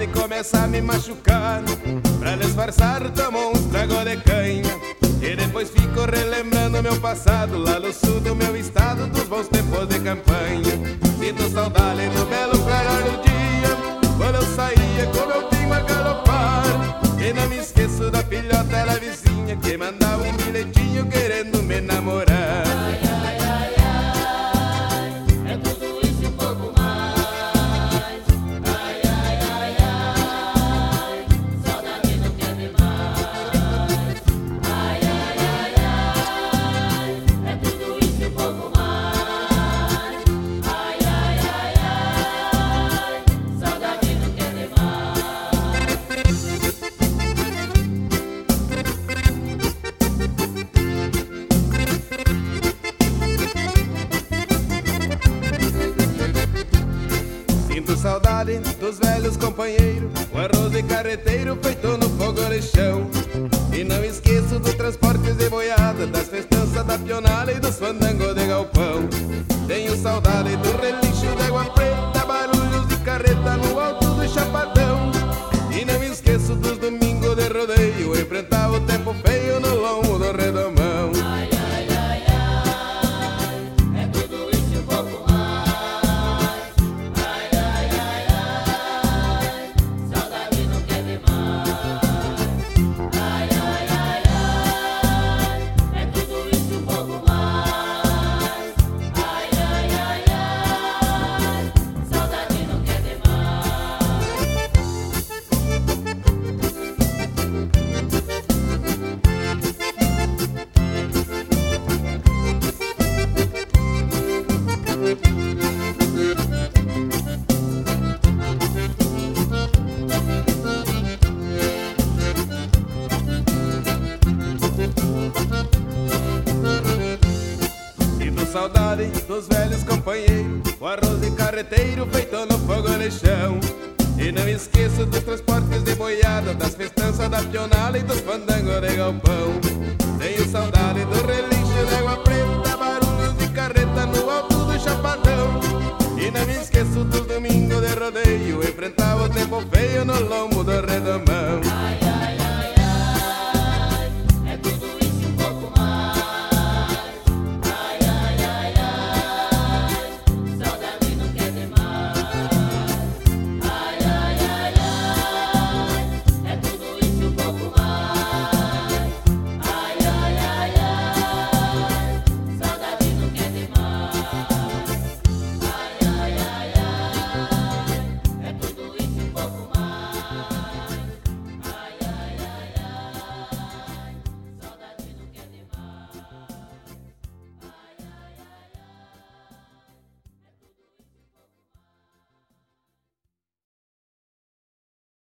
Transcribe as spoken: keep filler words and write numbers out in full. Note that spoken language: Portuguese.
e começa a me machucar. Pra disfarçar tomo uns trago de canha e depois fico relembrando meu passado, lá no sul do meu estado, dos bons tempos de campanha. Sinto saudade do belo clarar do dia, quando eu saía com meu pingo a galopar. E não me esqueço da filhota da vizinha que mandava um bilhetinho querendo me namorar. Ai, ai, ai, ai, é tudo isso e um pouco mais. Ai, ai, ai, ai, saudade não quer demais. Ai, ai, ai, ai, é tudo isso e um pouco mais. Ai, ai, ai, ai, saudade não quer demais. Sinto saudade dos velhos companheiros, o arroz de carreteiro feito no fogo de chão. E não esqueço dos transportes de boiada, das festanças da pionada e dos fandangos de galpão. Tenho saudade do relincho de água preta, barulhos de carreta no alto do chapadão. E não esqueço dos domingos de rodeio, enfrentar o tempo feio no lombo do redomão. Ai, ai, ai, ai, é tudo isso e um pouco mais. Ai, ai, ai, ai, saudade não quer demais. Ai, ai, ai, ai, é tudo isso e um pouco mais. Ai, ai, ai, ai, saudade não quer demais. Sinto saudade dos velhos companheiros, o arroz de carreteiro feito no fogo de chão. E não esqueço dos transportes de boiada, das festanças da pionada e dos fandangos de galpão. Tenho saudade do relincho de água preta, barulhos de carreta no alto do chapadão. E não me esqueço dos domingos de rodeio, enfrentava o tempo feio no lombo do redomão. Ai, ai,